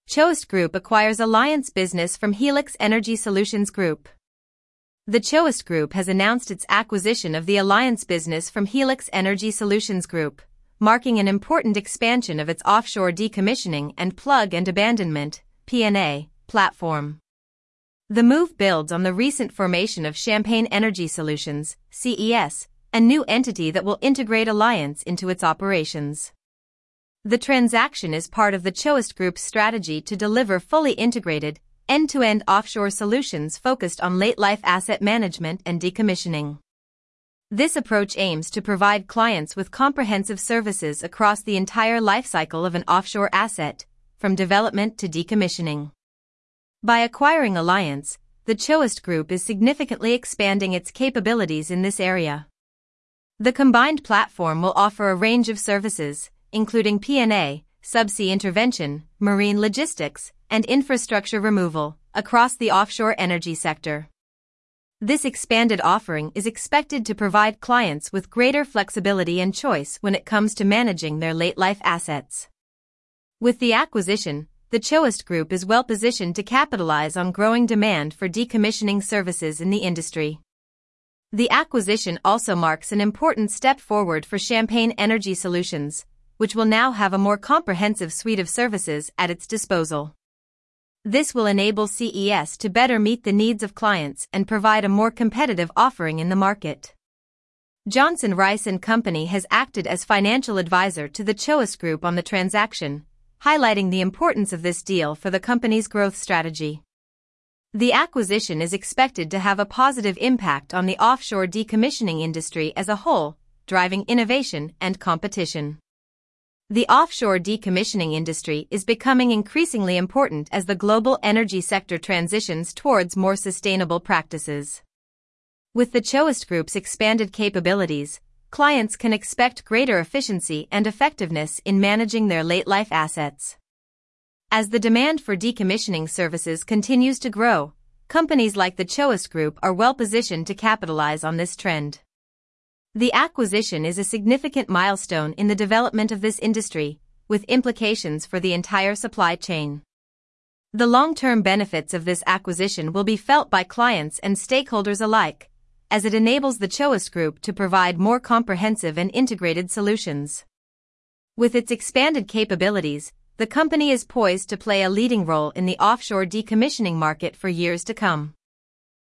Choist Group acquires alliance business from Helix Energy Solutions Group. The Choist Group has announced its acquisition of the alliance business from Helix Energy Solutions Group, marking an important expansion of its offshore decommissioning and plug and abandonment (P&A) platform. The move builds on the recent formation of Champagne Energy Solutions (CES), a new entity that will integrate Alliance into its operations. The transaction is part of the Choist Group's strategy to deliver fully integrated, end-to-end offshore solutions focused on late-life asset management and decommissioning. This approach aims to provide clients with comprehensive services across the entire lifecycle of an offshore asset, from development to decommissioning. By acquiring Alliance, the Choist Group is significantly expanding its capabilities in this area. The combined platform will offer a range of services, including P&A, subsea intervention, marine logistics, and infrastructure removal, across the offshore energy sector. This expanded offering is expected to provide clients with greater flexibility and choice when it comes to managing their late-life assets. With the acquisition, the Choist Group is well positioned to capitalize on growing demand for decommissioning services in the industry. The acquisition also marks an important step forward for Champagne Energy Solutions, which will now have a more comprehensive suite of services at its disposal. This will enable CES to better meet the needs of clients and provide a more competitive offering in the market. Johnson Rice & Company has acted as financial advisor to the Choist Group on the transaction, highlighting the importance of this deal for the company's growth strategy. The acquisition is expected to have a positive impact on the offshore decommissioning industry as a whole, driving innovation and competition. The offshore decommissioning industry is becoming increasingly important as the global energy sector transitions towards more sustainable practices. With the Choist Group's expanded capabilities, clients can expect greater efficiency and effectiveness in managing their late-life assets. As the demand for decommissioning services continues to grow, companies like the Choist Group are well positioned to capitalize on this trend. The acquisition is a significant milestone in the development of this industry, with implications for the entire supply chain. The long-term benefits of this acquisition will be felt by clients and stakeholders alike, as it enables the Choist Group to provide more comprehensive and integrated solutions. With its expanded capabilities, the company is poised to play a leading role in the offshore decommissioning market for years to come.